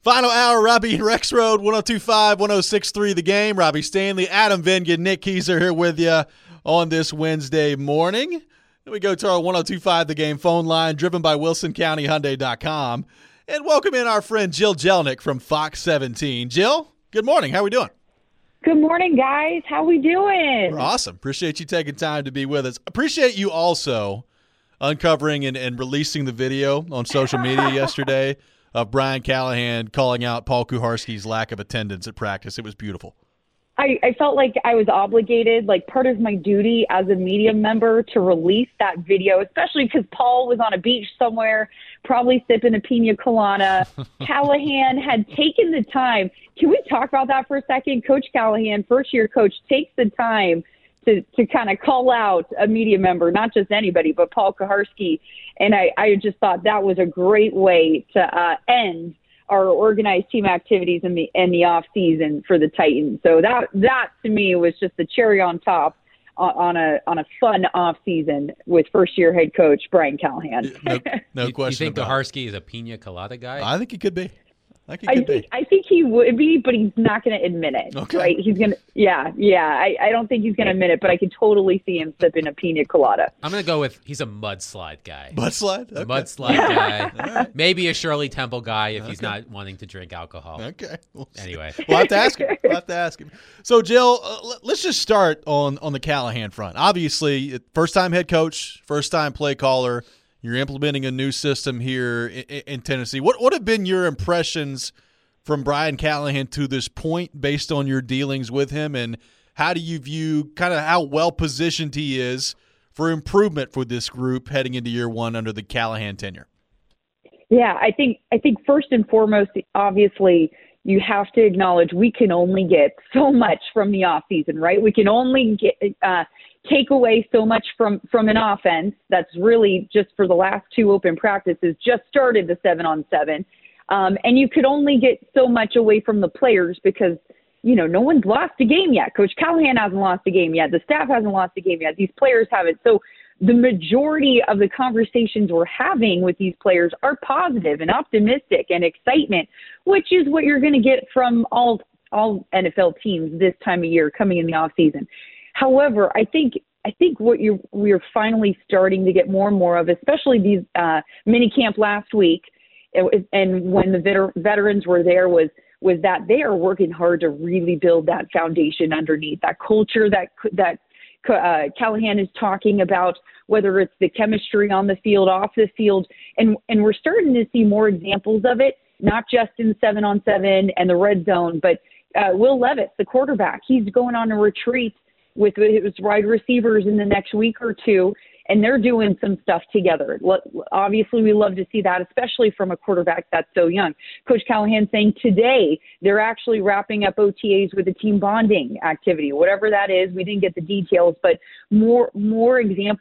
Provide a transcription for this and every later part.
Final hour, Robbie and Rex Road, 102.5, 106.3 The Game. Robbie Stanley, Adam Vingan, Nick Keyser here with you on this Wednesday morning. Then we go to our 102.5 The Game phone line, driven by WilsonCountyHyundai.com. And welcome in our friend Jill Jelnick from Fox 17. Jill, good morning. How are we doing? Good morning, guys. How we doing? We're awesome. Appreciate you taking time to be with us. Appreciate you also uncovering and releasing the video on social media yesterday of Brian Callahan calling out Paul Kuharsky's lack of attendance at practice. It was beautiful. I felt like I was obligated, like part of my duty as a media member, to release that video, especially because Paul was on a beach somewhere, probably sipping a pina colada. Callahan had taken the time. Can we talk about that for a second? Coach Callahan, first-year coach, takes the time to kind of call out a media member, not just anybody, but Paul Kuharsky. And I just thought that was a great way to end our organized team activities in the off season for the Titans. So that to me was just the cherry on top on a fun off season with first year head coach Brian Callahan. No question. You think Kuharsky is a pina colada guy? I think he could be. I think he would be, but he's not going to admit it. Okay. Right? He's going to, yeah. I don't think he's going to admit it, but I could totally see him sipping a pina colada. I'm going to go with he's a mudslide guy. Mudslide? Okay. A mudslide guy. Right. Maybe a Shirley Temple guy if he's not wanting to drink alcohol. Okay. Anyway. We'll have to ask him. So, Jill, let's just start on the Callahan front. Obviously, first-time head coach, first-time play caller. You're implementing a new system here in Tennessee. What have been your impressions from Brian Callahan to this point based on your dealings with him, and how do you view kind of how well-positioned he is for improvement for this group heading into year one under the Callahan tenure? Yeah, I think first and foremost, obviously, you have to acknowledge we can only get so much from the offseason, right? We can only take away so much from an offense that's really just for the last two open practices, just started the 7-on-7. And you could only get so much away from the players because, no one's lost a game yet. Coach Callahan hasn't lost a game yet. The staff hasn't lost a game yet. These players haven't. So the majority of the conversations we're having with these players are positive and optimistic and excitement, which is what you're going to get from all NFL teams this time of year coming in the offseason. However, I think what we're finally starting to get more and more of, especially these mini camp last week, and when the veterans were there, was that they are working hard to really build that foundation underneath, that culture that Callahan is talking about, whether it's the chemistry on the field, off the field, and we're starting to see more examples of it, not just in 7-on-7 and the red zone, but Will Levis, the quarterback, he's going on a retreat with his wide receivers in the next week or two, and they're doing some stuff together. Obviously, we love to see that, especially from a quarterback that's so young. Coach Callahan saying today they're actually wrapping up OTAs with a team bonding activity, whatever that is. We didn't get the details, but more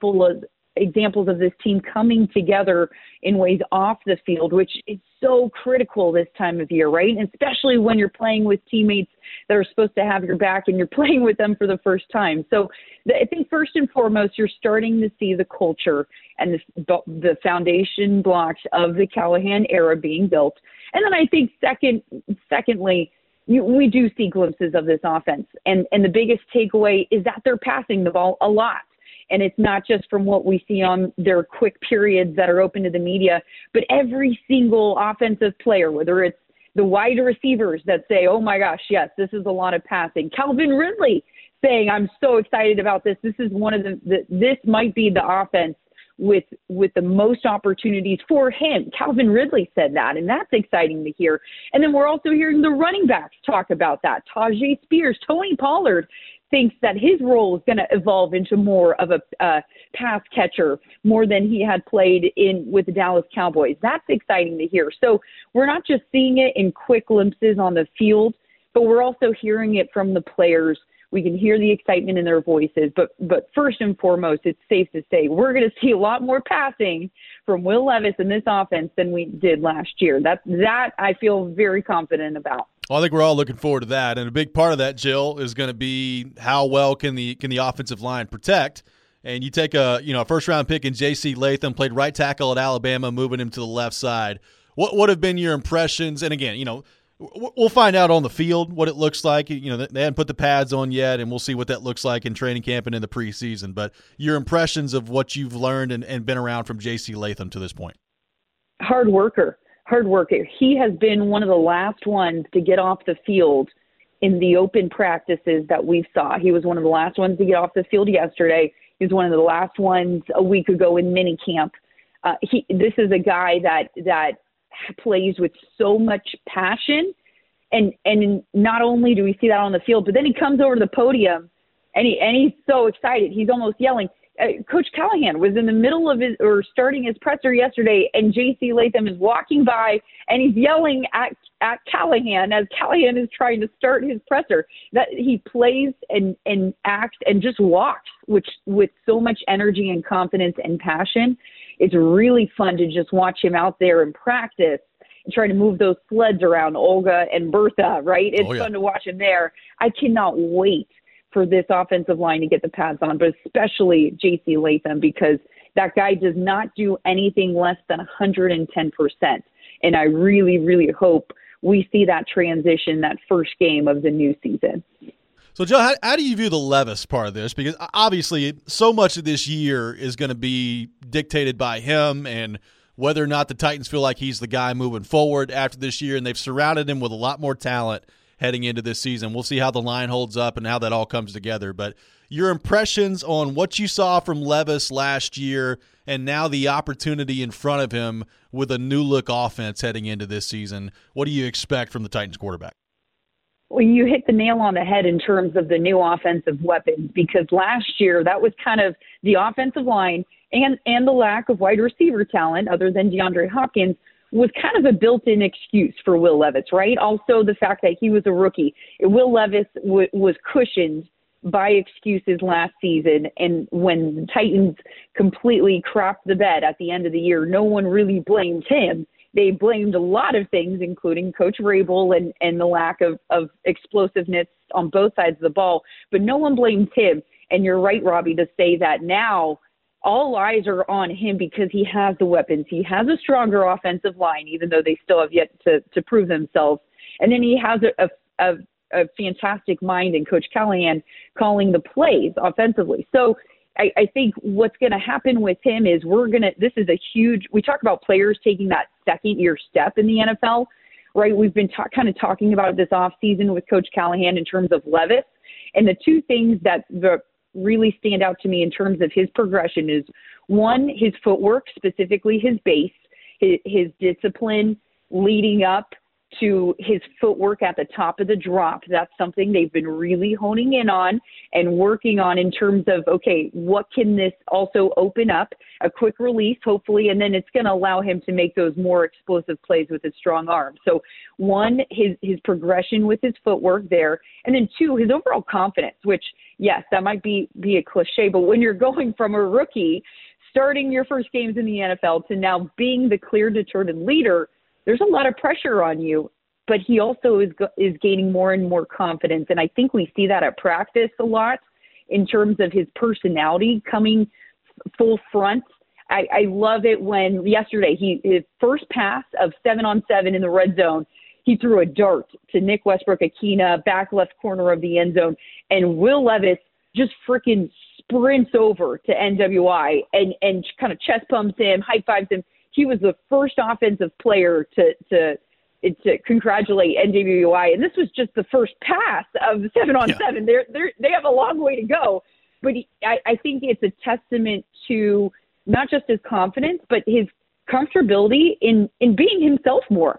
examples of this team coming together in ways off the field, which is so critical this time of year, right? And especially when you're playing with teammates that are supposed to have your back and you're playing with them for the first time. So I think first and foremost, you're starting to see the culture and the foundation blocks of the Callahan era being built. And then I think secondly, we do see glimpses of this offense. And the biggest takeaway is that they're passing the ball a lot. And it's not just from what we see on their quick periods that are open to the media, but every single offensive player, whether it's the wide receivers that say, oh my gosh, yes, this is a lot of passing. Calvin Ridley saying, I'm so excited about this. This is one of this might be the offense with the most opportunities for him. Calvin Ridley said that, and that's exciting to hear. And then we're also hearing the running backs talk about that. Tajay Spears, Tony Pollard thinks that his role is going to evolve into more of a pass catcher more than he had played with the Dallas Cowboys. That's exciting to hear. So we're not just seeing it in quick glimpses on the field, but we're also hearing it from the players. We can hear the excitement in their voices. But first and foremost, it's safe to say we're going to see a lot more passing from Will Levis in this offense than we did last year. That I feel very confident about. Well, I think we're all looking forward to that, and a big part of that, Jill, is going to be how well can the offensive line protect. And you take a first round pick in J.C. Latham, played right tackle at Alabama, moving him to the left side. what have been your impressions? And again, we'll find out on the field what it looks like. They haven't put the pads on yet, and we'll see what that looks like in training camp and in the preseason. But your impressions of what you've learned and been around from J.C. Latham to this point. Hard worker. He has been one of the last ones to get off the field in the open practices that we saw. He was one of the last ones to get off the field yesterday. He was one of the last ones a week ago in minicamp. This is a guy that plays with so much passion, and not only do we see that on the field, but then he comes over to the podium and he's so excited. He's almost yelling. Coach Callahan was in the middle of starting his presser yesterday, and J.C. Latham is walking by and he's yelling at Callahan as Callahan is trying to start his presser. That he plays and acts and just walks with so much energy and confidence and passion. It's really fun to just watch him out there in practice and trying to move those sleds around Olga and Bertha, right? It's fun to watch him there. I cannot wait for this offensive line to get the pads on, but especially J.C. Latham, because that guy does not do anything less than 110%. And I really, really hope we see that transition that first game of the new season. So, Joe, how do you view the Levis part of this? Because obviously so much of this year is going to be dictated by him and whether or not the Titans feel like he's the guy moving forward after this year, and they've surrounded him with a lot more talent heading into this season. We'll see how the line holds up and how that all comes together. But your impressions on what you saw from Levis last year and now the opportunity in front of him with a new-look offense heading into this season, what do you expect from the Titans quarterback? Well, you hit the nail on the head in terms of the new offensive weapons, because last year that was kind of the offensive line and the lack of wide receiver talent other than DeAndre Hopkins was kind of a built-in excuse for Will Levis, right? Also the fact that he was a rookie. Will Levis was cushioned by excuses last season, and when the Titans completely crapped the bed at the end of the year, no one really blamed him. They blamed a lot of things, including Coach Vrabel and the lack of explosiveness on both sides of the ball, but no one blamed him. And you're right, Robbie, to say that now all eyes are on him because he has the weapons. He has a stronger offensive line, even though they still have yet to prove themselves. And then he has a fantastic mind in Coach Callahan calling the plays offensively. So I think what's going to happen with him is this is a huge, we talk about players taking that second year step in the NFL, right? We've been kind of talking about it this offseason with Coach Callahan in terms of Levis. And the two things that really stand out to me in terms of his progression is, one, his footwork, specifically his base, his discipline leading up to his footwork at the top of the drop. That's something they've been really honing in on and working on in terms of, okay, what can this also open up? A quick release, hopefully, and then it's going to allow him to make those more explosive plays with his strong arm. So one, his progression with his footwork there, and then two, his overall confidence, which, yes, that might be a cliche, but when you're going from a rookie starting your first games in the NFL to now being the clear determined leader, there's a lot of pressure on you, but he also is gaining more and more confidence. And I think we see that at practice a lot in terms of his personality coming full front. I love it when yesterday his first pass of 7-on-7 in the red zone, he threw a dart to Nick Westbrook-Akina, back left corner of the end zone, and Will Levis just freaking sprints over to NWI and kind of chest pumps him, high fives him. He was the first offensive player to congratulate NWI, and this was just the first pass of 7-on-7. They have a long way to go, but I think it's a testament to not just his confidence, but his comfortability in being himself more.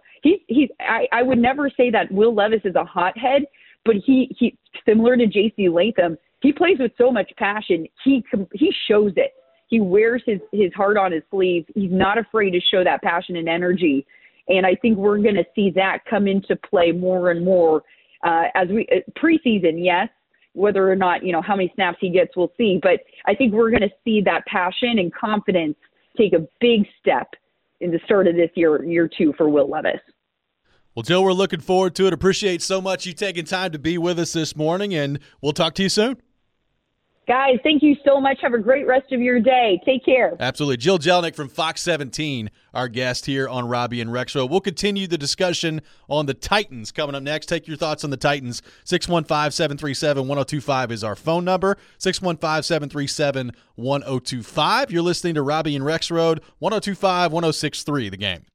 I would never say that Will Levis is a hothead, but he similar to J.C. Latham, he plays with so much passion. He shows it. He wears his heart on his sleeve. He's not afraid to show that passion and energy. And I think we're going to see that come into play more and more as we preseason, yes. Whether or not, how many snaps he gets, we'll see. But I think we're going to see that passion and confidence take a big step in the start of this year two for Will Levis. Well, Joe, we're looking forward to it. Appreciate so much you taking time to be with us this morning, and we'll talk to you soon. Guys, thank you so much. Have a great rest of your day. Take care. Absolutely. Jill Jelnick from Fox 17, our guest here on Robbie and Rexroad. We'll continue the discussion on the Titans coming up next. Take your thoughts on the Titans. 615-737-1025 is our phone number. 615-737-1025. You're listening to Robbie and Rexroad, 102.5, 106.3, The Game.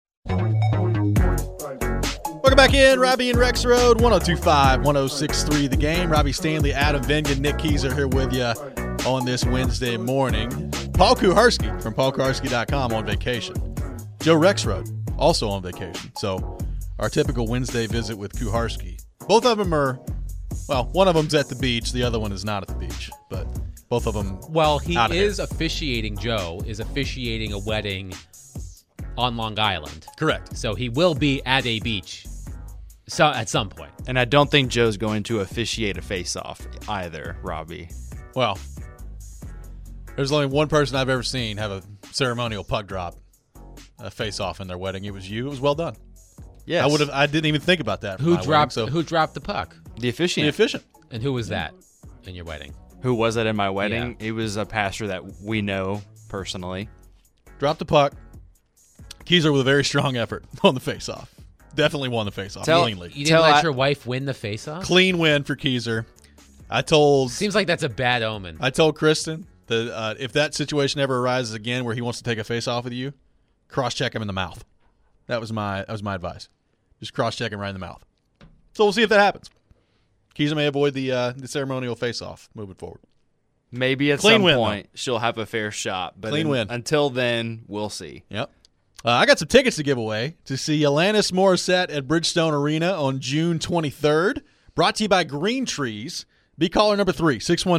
Welcome back in, Robbie and Rexroad, 102.5, 106.3 The Game. Robbie Stanley, Adam Vingan, Nick Keyser here with you on this Wednesday morning. Paul Kuharsky from paulkuharsky.com on vacation. Joe Rexroad also on vacation. So our typical Wednesday visit with Kuharsky. Both of them are, well, one of them's at the beach. The other one is not at the beach. But both of them officiating, Joe is officiating a wedding on Long Island. Correct. So he will be at a beach at some point. And I don't think Joe's going to officiate a face-off either, Robbie. Well, there's only one person I've ever seen have a ceremonial puck drop, a face-off in their wedding. It was you. It was well done. Yes. I didn't even think about that. Who dropped the puck? The officiant. The officiant. And who was that in your wedding? Who was it in my wedding? Yeah. It was a pastor that we know personally. Dropped the puck. Keyser with a very strong effort on the face-off. Definitely won the face-off cleanly. You didn't let your wife win the face-off? Clean win for Keyser. Seems like that's a bad omen. I told Kristen that if that situation ever arises again where he wants to take a face-off with you, cross-check him in the mouth. That was my advice. Just cross-check him right in the mouth. So we'll see if that happens. Keyser may avoid the ceremonial face-off moving forward. Maybe at some point she'll have a fair shot. But until then, we'll see. Yep. I got some tickets to give away to see Alanis Morissette at Bridgestone Arena on June 23rd. Brought to you by Green Trees. Be caller number 3,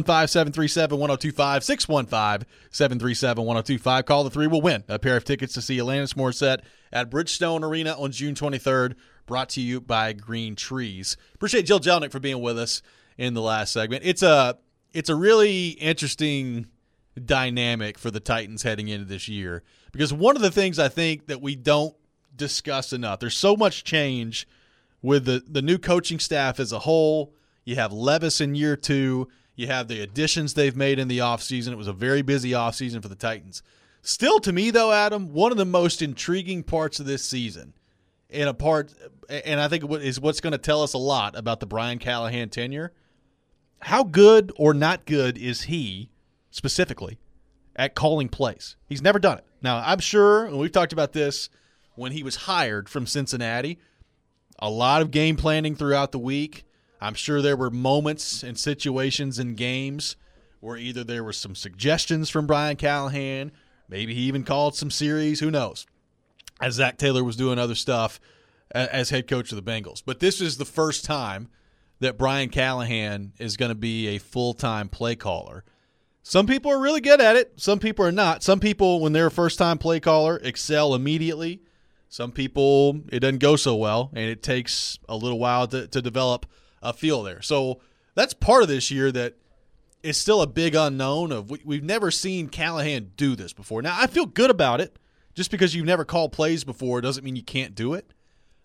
615-737-1025, 615-737-1025. Call the 3 will win a pair of tickets to see Alanis Morissette at Bridgestone Arena on June 23rd. Brought to you by Green Trees. Appreciate Jill Jelnick for being with us in the last segment. It's a really interesting dynamic for the Titans heading into this year, because one of the things I think that we don't discuss enough, there's so much change with the new coaching staff as a whole. You have Levis in year 2. You have the additions they've made in the offseason. It was a very busy offseason for the Titans. Still, to me, though, Adam, one of the most intriguing parts of this season, and I think is what's going to tell us a lot about the Brian Callahan tenure, how good or not good is he specifically at calling plays? He's never done it. Now, I'm sure, and we've talked about this when he was hired from Cincinnati, a lot of game planning throughout the week. I'm sure there were moments and situations in games where either there were some suggestions from Brian Callahan, maybe he even called some series, who knows, as Zach Taylor was doing other stuff as head coach of the Bengals. But this is the first time that Brian Callahan is going to be a full-time play caller. Some people are really good at it. Some people are not. Some people, when they're a first-time play caller, excel immediately. Some people, it doesn't go so well, and it takes a little while to develop a feel there. So that's part of this year that is still a big unknown. We've never seen Callahan do this before. Now, I feel good about it. Just because you've never called plays before doesn't mean you can't do it.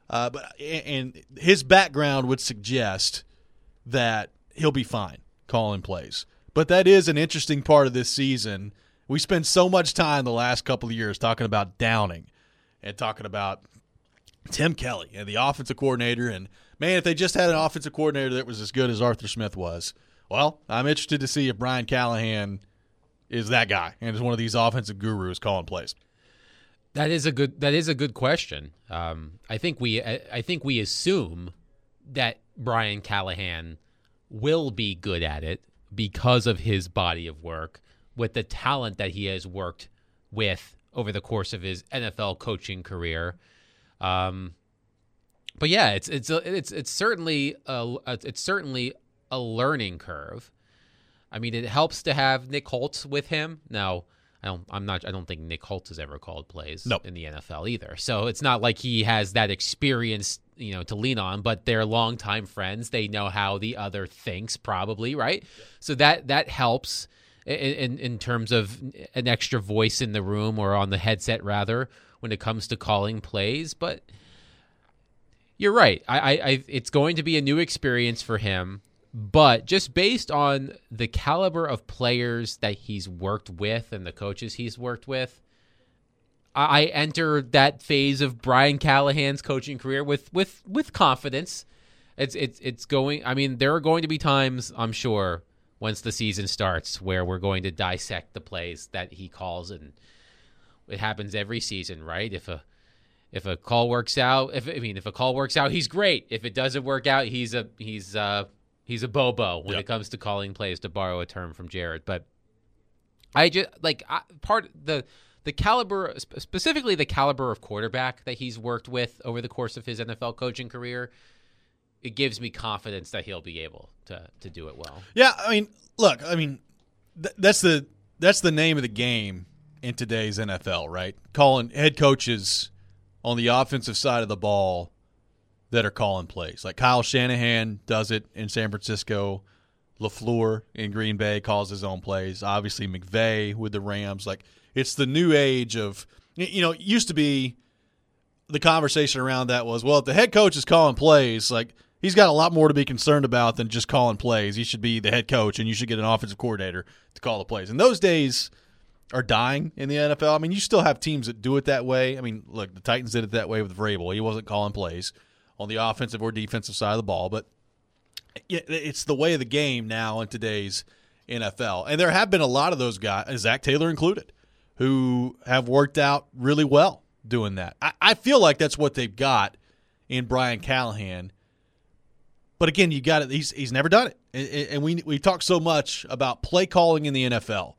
And his background would suggest that he'll be fine calling plays. But that is an interesting part of this season. We spent so much time the last couple of years talking about Downing and talking about Tim Kelly and the offensive coordinator. And, man, if they just had an offensive coordinator that was as good as Arthur Smith was, well, I'm interested to see if Brian Callahan is that guy and is one of these offensive gurus calling plays. That is a good question. I think we assume that Brian Callahan will be good at it because of his body of work, with the talent that he has worked with over the course of his NFL coaching career. But yeah, it's certainly a learning curve. I mean, it helps to have Nick Holtz with him. Now, I don't think Nick Holtz has ever called plays in the NFL either. So it's not like he has that experience, to lean on, but they're longtime friends. They know how the other thinks, probably, right? Yeah. So that helps in terms of an extra voice in the room, or on the headset rather, when it comes to calling plays. But you're right. It's going to be a new experience for him, But just based on the caliber of players that he's worked with and the coaches he's worked with, I enter that phase of Brian Callahan's coaching career with confidence. It's going. I mean, there are going to be times, I'm sure, once the season starts, where we're going to dissect the plays that he calls, and it happens every season, right? If a call works out, if a call works out, he's great. If it doesn't work out, he's a bobo when it comes to calling plays, to borrow a term from Jared. But I just the caliber, specifically the caliber of quarterback that he's worked with over the course of his NFL coaching career, it gives me confidence that he'll be able to do it well. Yeah, I mean, look, that's the name of the game in today's NFL, right? Calling head coaches on the offensive side of the ball that are calling plays. Like Kyle Shanahan does it in San Francisco. LaFleur in Green Bay calls his own plays. Obviously McVay with the Rams. Like, it's the new age of, it used to be the conversation around that was, well, if the head coach is calling plays, like, he's got a lot more to be concerned about than just calling plays. He should be the head coach, and you should get an offensive coordinator to call the plays. And those days are dying in the NFL. I mean, you still have teams that do it that way. I mean, look, the Titans did it that way with Vrabel. He wasn't calling plays on the offensive or defensive side of the ball, but it's the way of the game now in today's NFL. And there have been a lot of those guys, Zach Taylor included, who have worked out really well doing that. I feel like that's what they've got in Brian Callahan. But again, you got it. He's never done it. And we talk so much about play calling in the NFL.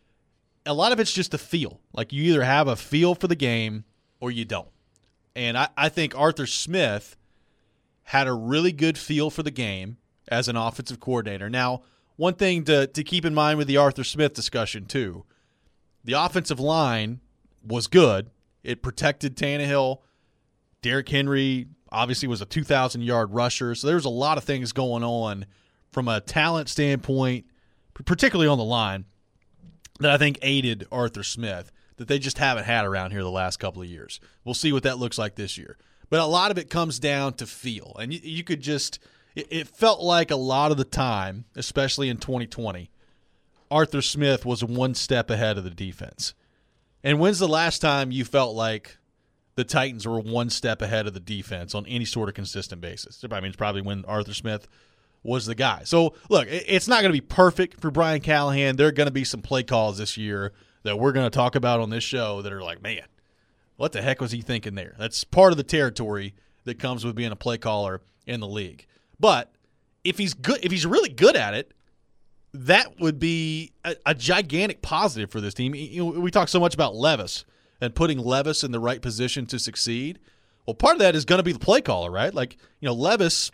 A lot of it's just a feel. Like, you either have a feel for the game or you don't. And I think Arthur Smith had a really good feel for the game as an offensive coordinator. Now, one thing to keep in mind with the Arthur Smith discussion, too, the offensive line was good. It protected Tannehill. Derrick Henry obviously was a 2,000-yard rusher. So there's a lot of things going on from a talent standpoint, particularly on the line, that I think aided Arthur Smith that they just haven't had around here the last couple of years. We'll see what that looks like this year. But a lot of it comes down to feel. And you could just – it felt like a lot of the time, especially in 2020, Arthur Smith was one step ahead of the defense. And when's the last time you felt like the Titans were one step ahead of the defense on any sort of consistent basis? I mean, it's probably when Arthur Smith was the guy. So, look, it's not going to be perfect for Brian Callahan. There are going to be some play calls this year that we're going to talk about on this show that are like, man, what the heck was he thinking there? That's part of the territory that comes with being a play caller in the league. But if he's good, if he's really good at it, that would be a gigantic positive for this team. We talk so much about Levis and putting Levis in the right position to succeed. Well, part of that is going to be the play caller, right? Like, Levis,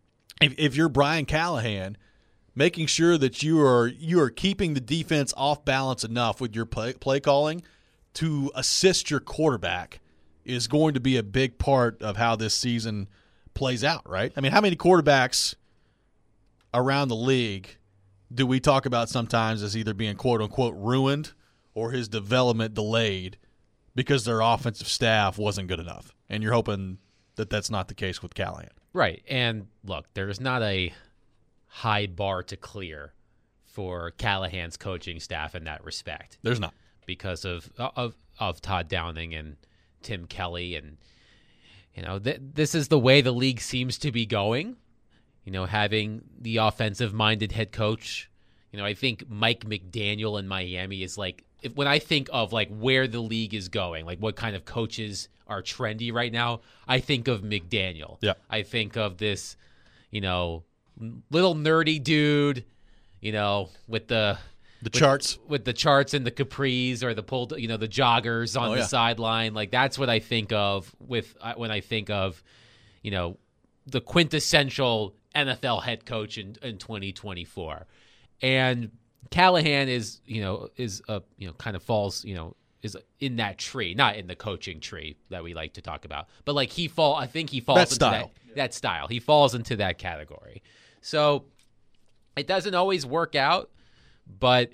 if you're Brian Callahan, making sure that you are keeping the defense off balance enough with your play calling to assist your quarterback is going to be a big part of how this season plays out, right? I mean, how many quarterbacks around the league do we talk about sometimes as either being quote-unquote ruined or his development delayed because their offensive staff wasn't good enough? And you're hoping that that's not the case with Callahan. Right. And, look, there's not a high bar to clear for Callahan's coaching staff in that respect. There's not. Because of Todd Downing and Tim Kelly. And, this is the way the league seems to be going. Having the offensive-minded head coach. I think Mike McDaniel in Miami is like, when I think of like where the league is going, like what kind of coaches are trendy right now, I think of McDaniel. Yeah. I think of this, little nerdy dude, with the charts, with the charts and the capris or the pulled, the joggers on the sideline. Like, that's what I think of when I think of, the quintessential NFL head coach in 2024. And Callahan is kind of falls, is in that tree, not in the coaching tree that we like to talk about, but like I think he falls into that style. He falls into that category. So it doesn't always work out, but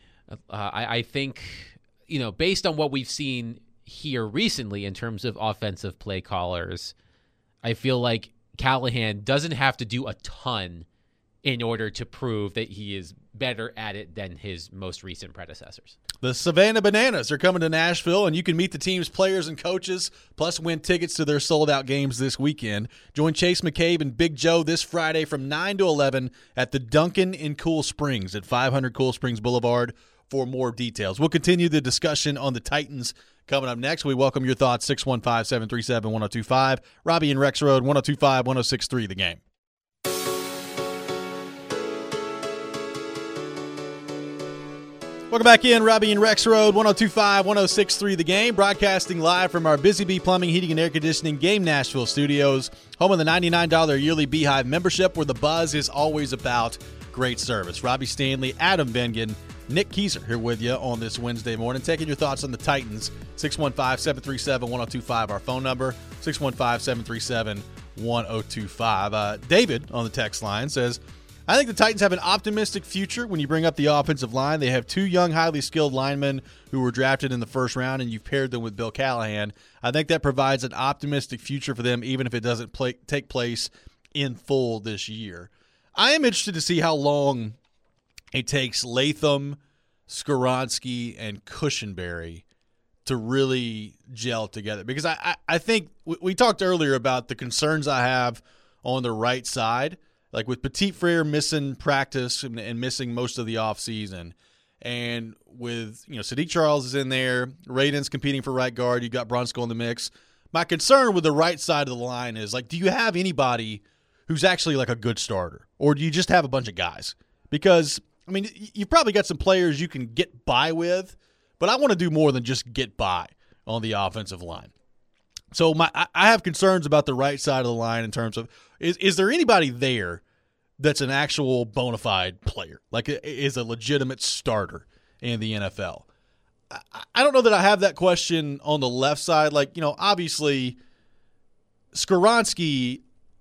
I think, based on what we've seen here recently in terms of offensive play callers, I feel like Callahan doesn't have to do a ton in order to prove that he is better at it than his most recent predecessors. The Savannah Bananas are coming to Nashville, and you can meet the team's players and coaches, plus win tickets to their sold-out games this weekend. Join Chase McCabe and Big Joe this Friday from 9 to 11 at the Dunkin' in Cool Springs at 500 Cool Springs Boulevard for more details. We'll continue the discussion on the Titans coming up next. We welcome your thoughts, 615-737-1025. Robbie and Rex Road, 102.5-106.3 The Game. Welcome back in, Robbie and Rex Road, 102.5-106.3 The Game, broadcasting live from our Busy Bee Plumbing, Heating, and Air Conditioning Game Nashville studios, home of the $99 yearly Beehive membership, where the buzz is always about great service. Robbie Stanley, Adam Bengen, Nick Kieser here with you on this Wednesday morning, taking your thoughts on the Titans. 615-737-1025, our phone number, 615-737-1025. David on the text line says, I think the Titans have an optimistic future when you bring up the offensive line. They have two young, highly skilled linemen who were drafted in the first round, and you've paired them with Bill Callahan. I think that provides an optimistic future for them, even if it doesn't take place in full this year. I am interested to see how long it takes Latham, Skoronski, and Cushenberry to really gel together. Because I think we talked earlier about the concerns I have on the right side. Like with Petit Frere missing practice and missing most of the offseason, and with Sadiq Charles is in there, Radin's competing for right guard, you got Brunskill in the mix. My concern with the right side of the line is, like, do you have anybody who's actually like a good starter, or do you just have a bunch of guys? Because I mean, you've probably got some players you can get by with, but I want to do more than just get by on the offensive line. So I have concerns about the right side of the line in terms of is there anybody there that's an actual bona fide player, like is a legitimate starter in the NFL? I don't know that I have that question on the left side. Like, obviously Skoronski,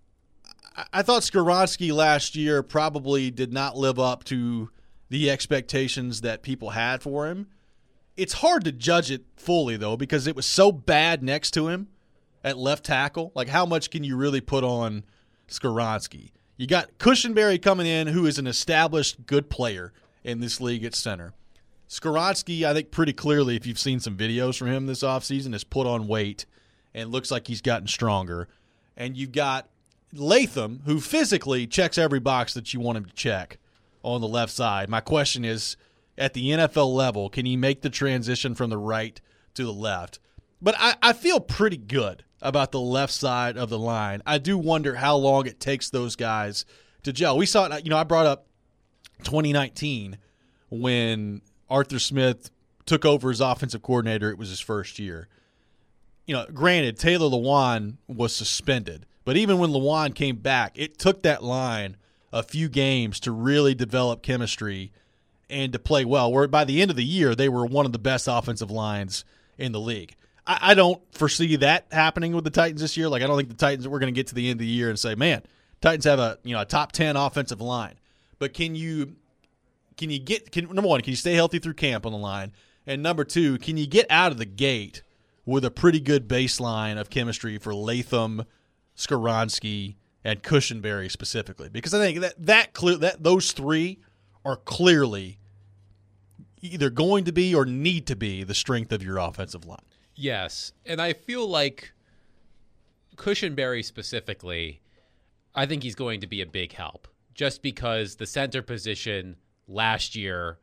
I thought Skoronski last year probably did not live up to the expectations that people had for him. It's hard to judge it fully, though, because it was so bad next to him at left tackle. Like, how much can you really put on Skoronski? You got Cushenberry coming in, who is an established good player in this league at center. Skoronski, I think pretty clearly, if you've seen some videos from him this offseason, has put on weight and looks like he's gotten stronger. And you've got Latham, who physically checks every box that you want him to check on the left side. My question is, at the NFL level, can he make the transition from the right to the left? But I feel pretty good about the left side of the line. I do wonder how long it takes those guys to gel. We saw it, I brought up 2019 when Arthur Smith took over as offensive coordinator. It was his first year. Granted, Taylor Lewan was suspended, but even when Lewan came back, it took that line a few games to really develop chemistry and to play well, where by the end of the year, they were one of the best offensive lines in the league. I don't foresee that happening with the Titans this year. Like, I don't think the Titans, we're going to get to the end of the year and say, man, Titans have a top 10 offensive line. But can you number one, can you stay healthy through camp on the line? And number two, can you get out of the gate with a pretty good baseline of chemistry for Latham, Skoronski, and Cushenberry specifically? Because I think that those three are clearly either going to be or need to be the strength of your offensive line. Yes, and I feel like Cushenberry specifically, I think he's going to be a big help, just because the center position last year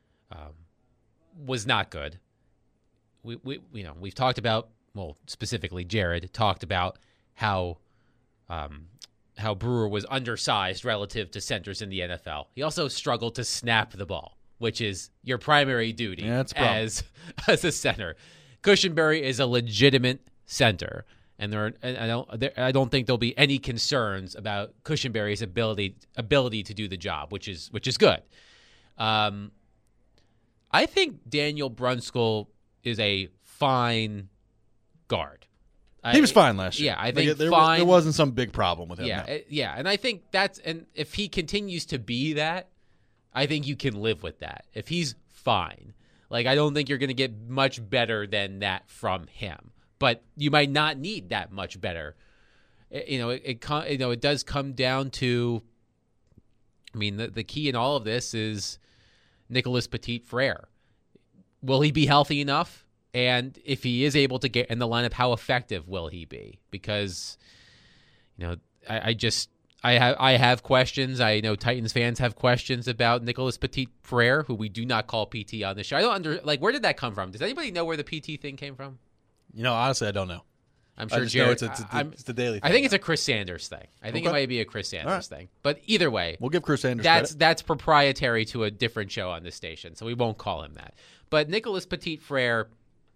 was not good. We've talked about, well, specifically Jared talked about how Brewer was undersized relative to centers in the NFL. He also struggled to snap the ball, which is your primary duty as a center. Cushenberry is a legitimate center, and I don't think there'll be any concerns about Cushenberry's ability to do the job, which is good. I think Daniel Brunskill is a fine guard. He was fine last year. Yeah, I think there wasn't some big problem with him. Yeah, and I think and if he continues to be that, I think you can live with that. If he's fine. Like, I don't think you're going to get much better than that from him, but you might not need that much better. It does come down to I mean, the key in all of this is Nicholas Petit-Frere. Will he be healthy enough? And if he is able to get in the lineup, how effective will he be? Because, I have questions. I know Titans fans have questions about Nicholas Petit-Frere, who we do not call PT on this show. I don't where did that come from? Does anybody know where the PT thing came from? Honestly, I don't know. I'm sure Jared. It's the daily thing. I think it's a Chris Sanders thing. I think it might be a Chris Sanders thing. But either way, we'll give Chris Sanders that's proprietary to a different show on this station, so we won't call him that. But Nicholas Petit-Frere,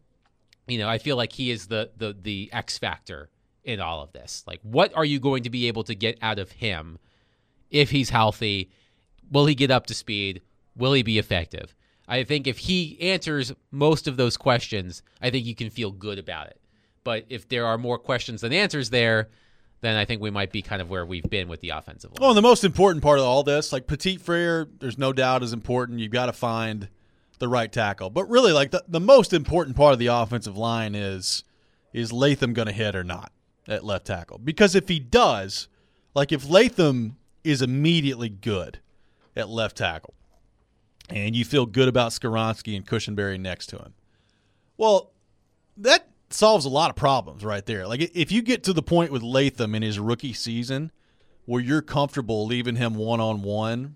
I feel like he is the X factor in all of this. Like, what are you going to be able to get out of him if he's healthy? Will he get up to speed? Will he be effective? I think if he answers most of those questions, I think you can feel good about it. But if there are more questions than answers there, then I think we might be kind of where we've been with the offensive line. Well, the most important part of all this, like Petit-Frere, there's no doubt is important. You've got to find the right tackle. But really, like the most important part of the offensive line is Latham going to hit or not at left tackle? Because if he does, like if Latham is immediately good at left tackle and you feel good about Skoronski and Cushenberry next to him, well, that solves a lot of problems right there. Like if you get to the point with Latham in his rookie season where you're comfortable leaving him one-on-one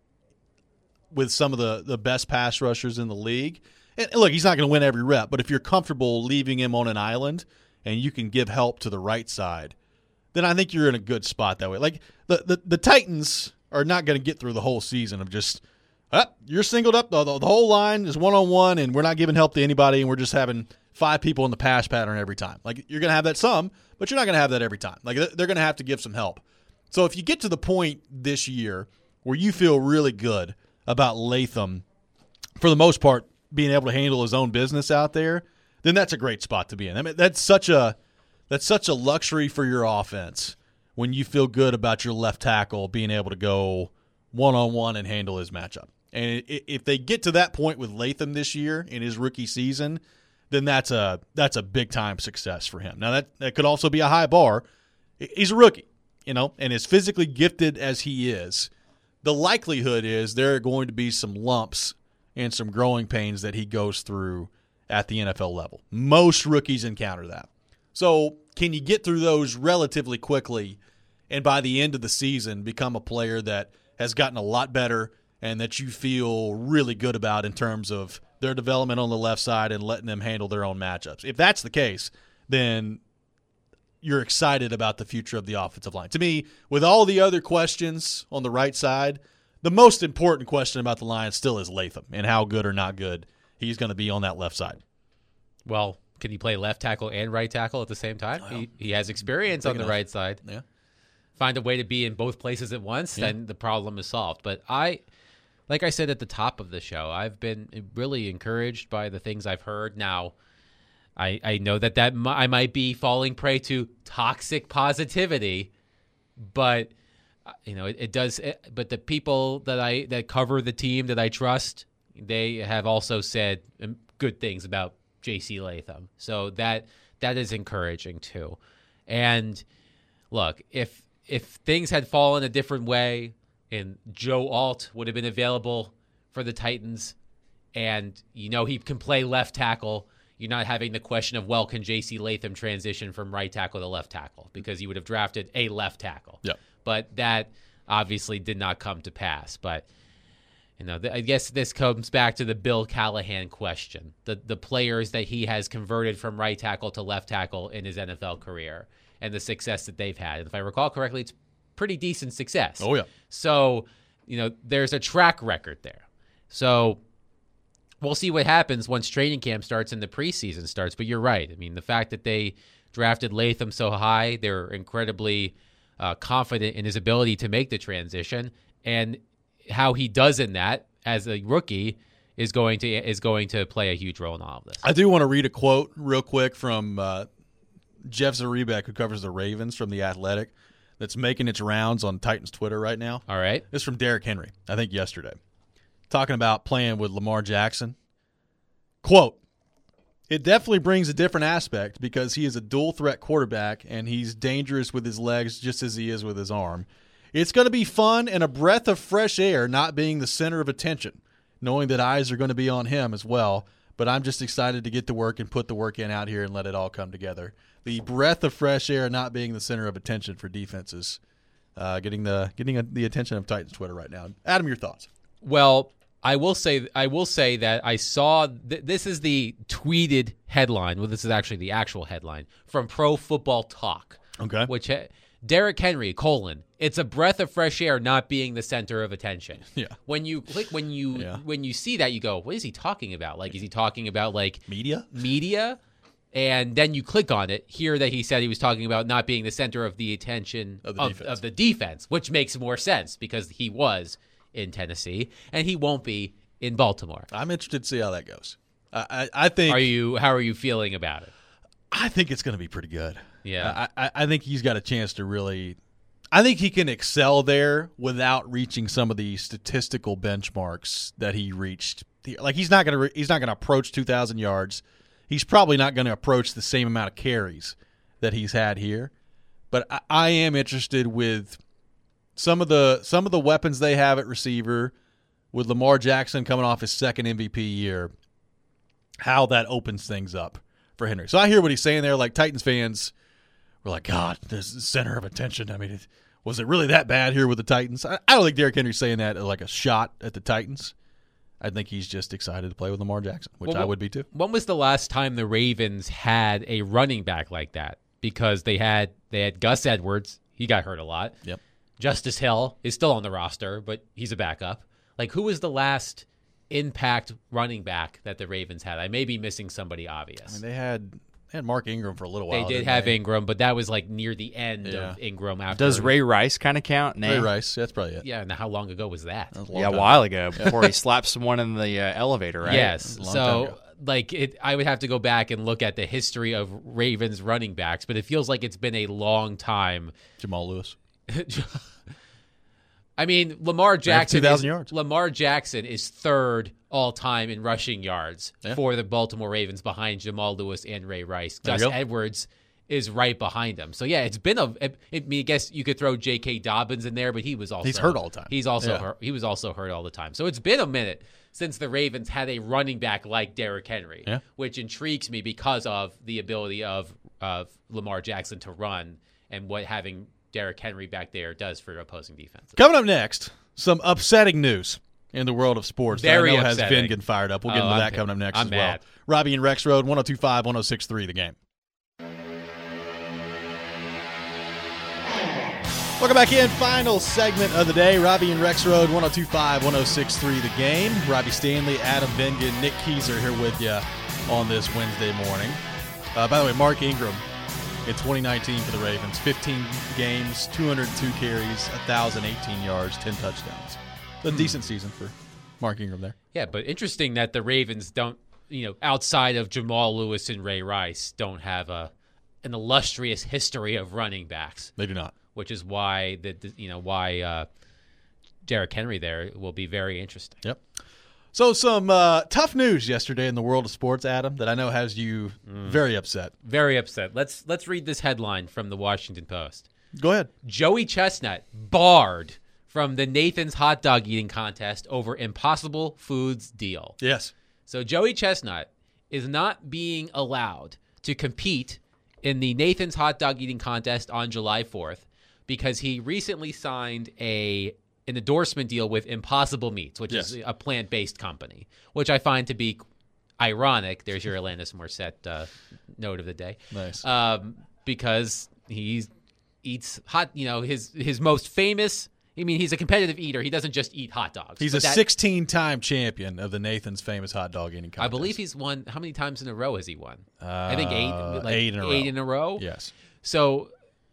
with some of the best pass rushers in the league, and look, he's not going to win every rep, but if you're comfortable leaving him on an island and you can give help to the right side, then I think you're in a good spot that way. Like the Titans are not going to get through the whole season of just, you're singled up, the whole line is one-on-one and we're not giving help to anybody and we're just having 5 people in the pass pattern every time. Like, you're going to have that some, but you're not going to have that every time. Like, they're going to have to give some help. So if you get to the point this year where you feel really good about Latham, for the most part, being able to handle his own business out there, then that's a great spot to be in. I mean, that's such a luxury for your offense when you feel good about your left tackle being able to go one-on-one and handle his matchup. And if they get to that point with Latham this year in his rookie season, then that's a big-time success for him. Now, that could also be a high bar. He's a rookie, and as physically gifted as he is, the likelihood is there are going to be some lumps and some growing pains that he goes through at the NFL level. Most rookies encounter that. So can you get through those relatively quickly and by the end of the season become a player that has gotten a lot better and that you feel really good about in terms of their development on the left side and letting them handle their own matchups? If that's the case, then you're excited about the future of the offensive line. To me, with all the other questions on the right side, the most important question about the line still is Latham and how good or not good he's going to be on that left side. Well, can he play left tackle and right tackle at the same time? Well, he has experience on the right side. Yeah. Find a way to be in both places at once, then the problem is solved. But like I said at the top of the show, I've been really encouraged by the things I've heard. Now, I know that I might be falling prey to toxic positivity, but it does. But the people that cover the team that I trust, they have also said good things about J.C. Latham. So that is encouraging too. And look, if things had fallen a different way and Joe Alt would have been available for the Titans and he can play left tackle, you're not having the question of, well, can J.C. Latham transition from right tackle to left tackle? Because you would have drafted a left tackle. Yeah. But that obviously did not come to pass. But I guess this comes back to the Bill Callahan question, the players that he has converted from right tackle to left tackle in his NFL career and the success that they've had. And if I recall correctly, it's pretty decent success. Oh, yeah. So, there's a track record there. So we'll see what happens once training camp starts and the preseason starts. But you're right. I mean, the fact that they drafted Latham so high, they're incredibly confident in his ability to make the transition. And how he does in that as a rookie is going to play a huge role in all of this. I do want to read a quote real quick from Jeff Zaribek, who covers the Ravens from The Athletic, that's making its rounds on Titans Twitter right now. All right. This is from Derrick Henry, I think yesterday, talking about playing with Lamar Jackson. Quote, "It definitely brings a different aspect because he is a dual-threat quarterback and he's dangerous with his legs just as he is with his arm. It's going to be fun and a breath of fresh air not being the center of attention, knowing that eyes are going to be on him as well. But I'm just excited to get to work and put the work in out here and let it all come together. The breath of fresh air not being the center of attention for defenses, getting the attention of Titans Twitter right now. Adam, your thoughts? Well, I will say that I saw this is the tweeted headline. Well, this is actually the actual headline from Pro Football Talk. Okay. Which Derrick Henry, it's a breath of fresh air not being the center of attention. Yeah. When you click, when you see that, you go, what is he talking about? Like, is he talking about like media? And then you click on it, hear that he said he was talking about not being the center of the attention of the defense, which makes more sense because he was in Tennessee and he won't be in Baltimore. I'm interested to see how that goes. I think. How are you feeling about it? I think it's going to be pretty good. Yeah. I think he's got a chance to really – I think he can excel there without reaching some of the statistical benchmarks that he reached. Like, he's not going to approach 2,000 yards. He's probably not going to approach the same amount of carries that he's had here. But I am interested with some of the weapons they have at receiver, with Lamar Jackson coming off his second MVP year, how that opens things up for Henry. So I hear what he's saying there. Like, Titans fans were like, God, this is the center of attention. I mean, was it really that bad here with the Titans? I don't think Derrick Henry's saying that like a shot at the Titans. I think he's just excited to play with Lamar Jackson, which I would be too. When was the last time the Ravens had a running back like that? Because they had Gus Edwards. He got hurt a lot. Yep. Justice Hill is still on the roster, but he's a backup. Like, who was the last impact running back that the Ravens had? I may be missing somebody obvious. I mean, they had Mark Ingram for a little while. They did have Ingram, but that was like near the end of Ingram. After Does Ray Rice kind of count? Ray Rice, that's probably it. Yeah, and how long ago was that? A while ago, before he slapped someone in the elevator, right? Yes. So, I would have to go back and look at the history of Ravens running backs, but it feels like it's been a long time. Jamal Lewis. I mean, Lamar Jackson. 2,000 yards. Lamar Jackson is third all time in rushing yards for the Baltimore Ravens, behind Jamal Lewis and Ray Rice. Gus Edwards is right behind him. So yeah, it's been I guess you could throw J.K. Dobbins in there, but he's hurt all the time. He's also hurt. He was also hurt all the time. So it's been a minute since the Ravens had a running back like Derrick Henry, which intrigues me because of the ability of Lamar Jackson to run and what having Derrick Henry back there does for opposing defenses. Coming up next, some upsetting news in the world of sports Very that I know upsetting. has Vingan fired up. We'll get into that coming up next I'm as mad. well. Robbie and Rex Road, 102.5, 106.3 The Game. Welcome back in. Final segment of the day. Robbie and Rex Road, 102.5, 106.3 The Game. Robbie Stanley, Adam Vingan, Nick Keyser here with you on this Wednesday morning. By the way, Mark Ingram in 2019 for the Ravens, 15 games, 202 carries, 1,018 yards, 10 touchdowns. A decent season for Mark Ingram there. Yeah, but interesting that the Ravens don't, outside of Jamal Lewis and Ray Rice, don't have an illustrious history of running backs. They do not. Which is why Derrick Henry there will be very interesting. Yep. So some tough news yesterday in the world of sports, Adam, that I know has you very upset. Very upset. Let's read this headline from the Washington Post. Go ahead. Joey Chestnut barred from the Nathan's hot dog eating contest over Impossible Foods deal. Yes. So Joey Chestnut is not being allowed to compete in the Nathan's hot dog eating contest on July 4th because he recently signed an endorsement deal with Impossible Meats, which is a plant-based company, which I find to be ironic. There's your Alanis Morissette note of the day. Nice. Because he eats hot, his most famous, he's a competitive eater. He doesn't just eat hot dogs. He's a 16-time champion of the Nathan's famous hot dog eating contest. I believe he's won, how many times in a row has he won? I think 8. 8 in a row. 8 in a row? Yes. So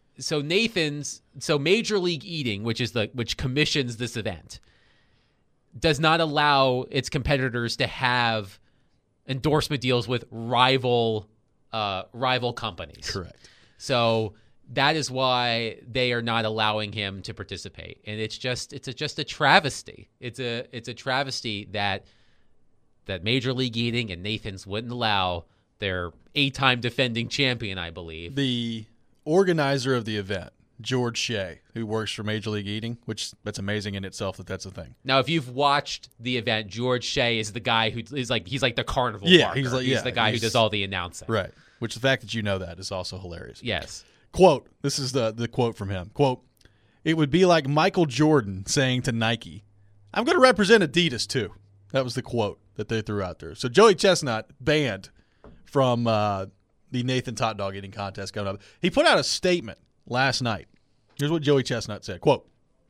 Major League Eating, which commissions this event, does not allow its competitors to have endorsement deals with rival companies. Correct. So that is why they are not allowing him to participate, and it's just a travesty. It's a travesty that Major League Eating and Nathan's wouldn't allow their 8-time defending champion, I believe. The organizer of the event, George Shea, who works for Major League Eating, which that's amazing in itself that that's a thing. Now, if you've watched the event, George Shea is the guy who is like he's like the carnival barker. He's the guy who does all the announcing. Right. Which the fact that you know that is also hilarious. Yes. Quote, this is the quote from him. Quote, "It would be like Michael Jordan saying to Nike, I'm going to represent Adidas too." That was the quote that they threw out there. So Joey Chestnut banned from the Nathan's hot dog eating contest coming up. He put out a statement last night. Here's what Joey Chestnut said. Quote,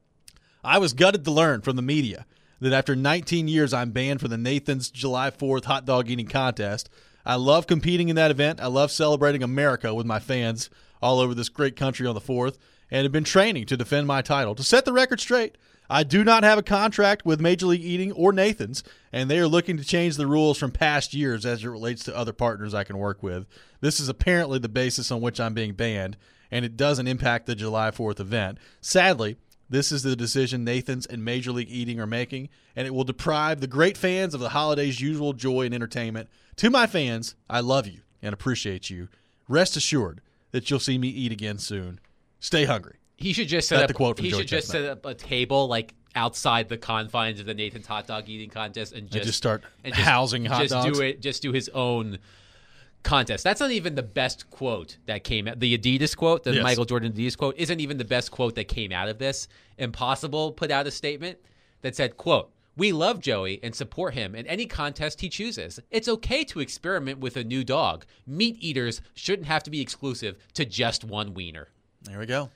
"I was gutted to learn from the media that after 19 years I'm banned from the Nathan's July 4th hot dog eating contest. I love competing in that event. I love celebrating America with my fans all over this great country on the 4th and have been training to defend my title. To set the record straight, I do not have a contract with Major League Eating or Nathan's, and they are looking to change the rules from past years as it relates to other partners I can work with. This is apparently the basis on which I'm being banned, and it doesn't impact the July 4th event. Sadly, this is the decision Nathan's and Major League Eating are making, and it will deprive the great fans of the holiday's usual joy and entertainment. To my fans, I love you and appreciate you. Rest assured that you'll see me eat again soon. Stay hungry." He should just set up a table like outside the confines of the Nathan's hot dog eating contest and just start housing hot dogs. Just do his own contest. That's not even the best quote that came out. The Adidas quote, the Michael Jordan Adidas quote, isn't even the best quote that came out of this. Impossible put out a statement that said, quote, "We love Joey and support him in any contest he chooses. It's okay to experiment with a new dog. Meat eaters shouldn't have to be exclusive to just one wiener." There we go.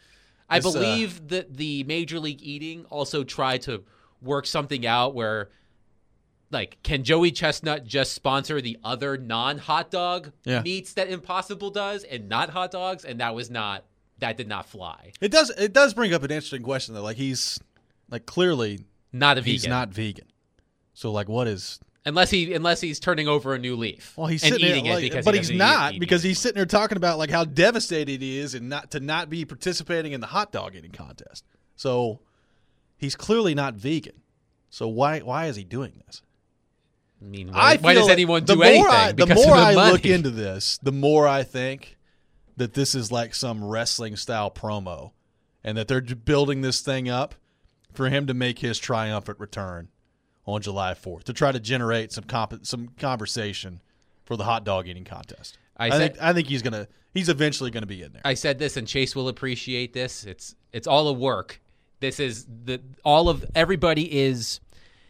I believe that the Major League Eating also tried to work something out where, like, can Joey Chestnut just sponsor the other non-hot dog meats that Impossible does and not hot dogs? And that did not fly. It does bring up an interesting question, though. Like, he's, like, clearly not a vegan. He's not vegan. So, like, what is... Unless he's turning over a new leaf. Well, he's sitting eating there, it because but he's not because he's sitting there talking about like how devastated he is and not be participating in the hot dog eating contest. So he's clearly not vegan. So why is he doing this? I mean, why does anyone do anything? The more I look into this, the more I think that this is like some wrestling style promo, and that they're building this thing up for him to make his triumphant return on July 4th to try to generate some conversation for the hot dog eating contest. I think he's eventually gonna be in there. I said this, and Chase will appreciate this. It's all a work. This is everybody is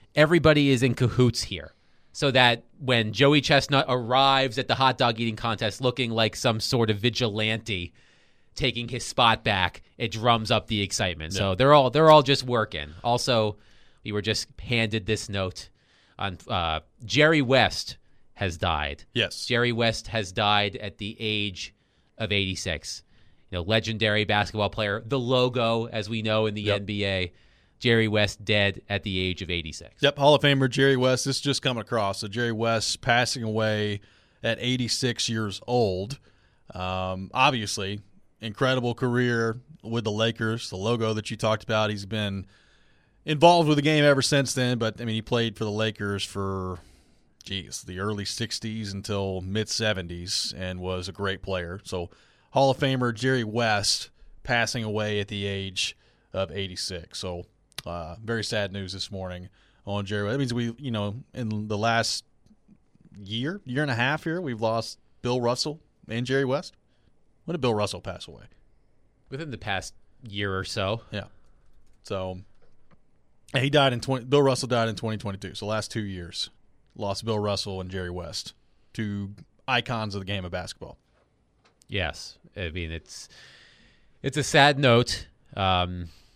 in cahoots here, so that when Joey Chestnut arrives at the hot dog eating contest looking like some sort of vigilante taking his spot back, it drums up the excitement. Yeah. So they're all just working. Also, we were just handed this note on Jerry West has died. Yes. Jerry West has died at the age of 86. Legendary basketball player, the logo, as we know in the NBA. Jerry West dead at the age of 86. Yep, Hall of Famer Jerry West. This is just coming across. So Jerry West passing away at 86 years old. Obviously, incredible career with the Lakers, the logo that you talked about. He's been involved with the game ever since then, but, I mean, he played for the Lakers for, the early 60s until mid-70s and was a great player. So Hall of Famer Jerry West passing away at the age of 86. So very sad news this morning on Jerry West. That means we, in the last year and a half here, we've lost Bill Russell and Jerry West. When did Bill Russell pass away? Within the past year or so. Yeah. So he died Bill Russell died in 2022. So last 2 years, lost Bill Russell and Jerry West, two icons of the game of basketball. Yes. I mean, it's a sad note. But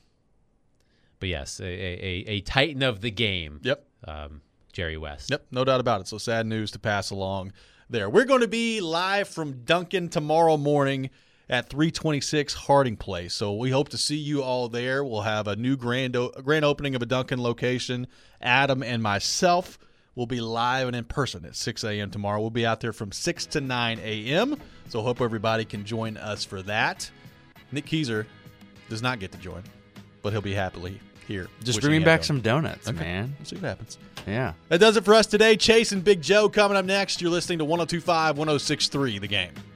yes, a titan of the game. Yep. Jerry West. Yep, no doubt about it. So sad news to pass along there. We're going to be live from Duncan tomorrow morning at 326 Harding Place. So we hope to see you all there. We'll have a new grand opening of a Duncan location. Adam and myself will be live and in person at 6 a.m. tomorrow. We'll be out there from 6 to 9 a.m. So hope everybody can join us for that. Nick Keyser does not get to join, but he'll be happily here. Just bring me back some donuts, okay, man. We'll see what happens. Yeah. That does it for us today. Chase and Big Joe coming up next. You're listening to 102.5, 106.3 The Game.